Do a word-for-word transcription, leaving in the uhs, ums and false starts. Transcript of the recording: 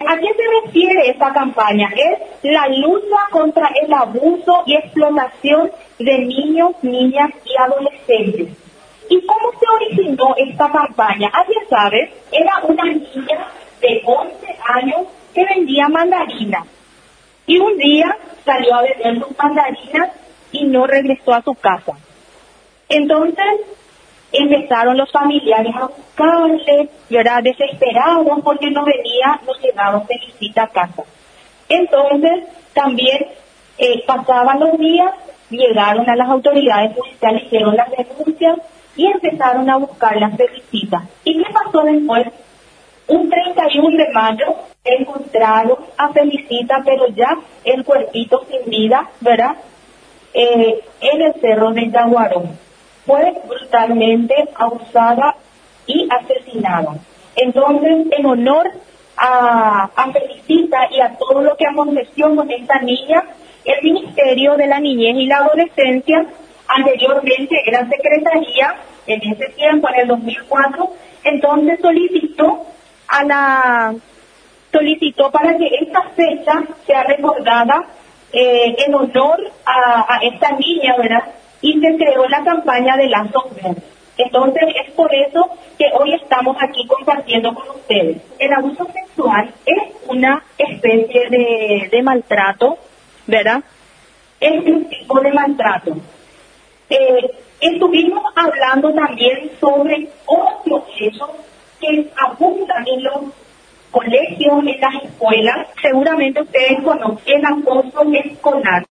¿A qué se refiere esta campaña? Es la lucha contra el abuso y explotación de niños, niñas y adolescentes. ¿Y cómo se originó esta campaña? Ah, ya sabes, era una niña de once años que vendía mandarinas. Y un día salió a vender sus mandarinas y no regresó a su casa. Entonces empezaron los familiares a buscarle, ¿verdad? Desesperados porque no venía, no llegaba Felicita a casa. Entonces también eh, pasaban los días, llegaron a las autoridades judiciales, hicieron las denuncias y empezaron a buscar la Felicita. ¿Y qué pasó después? Un treinta y uno de mayo encontraron a Felicita, pero ya el cuerpito sin vida, ¿verdad? Eh, en el cerro de Yaguarón. Fue brutalmente abusada y asesinada. Entonces, en honor a, a Felicita y a todo lo que aconteció con esta niña, el Ministerio de la Niñez y la Adolescencia, anteriormente era Secretaría, en ese tiempo, en el dos mil cuatro, entonces solicitó a la solicitó para que esta fecha sea recordada eh, en honor a, a esta niña, ¿verdad? Y se creó la campaña de Lazos Verdes. Entonces es por eso que hoy estamos aquí compartiendo con ustedes. El abuso sexual es una especie de, de maltrato, ¿verdad? Es un tipo de maltrato. Eh, estuvimos hablando también sobre otros hechos que abundan en los colegios, en las escuelas. Seguramente ustedes conocen el acoso escolar.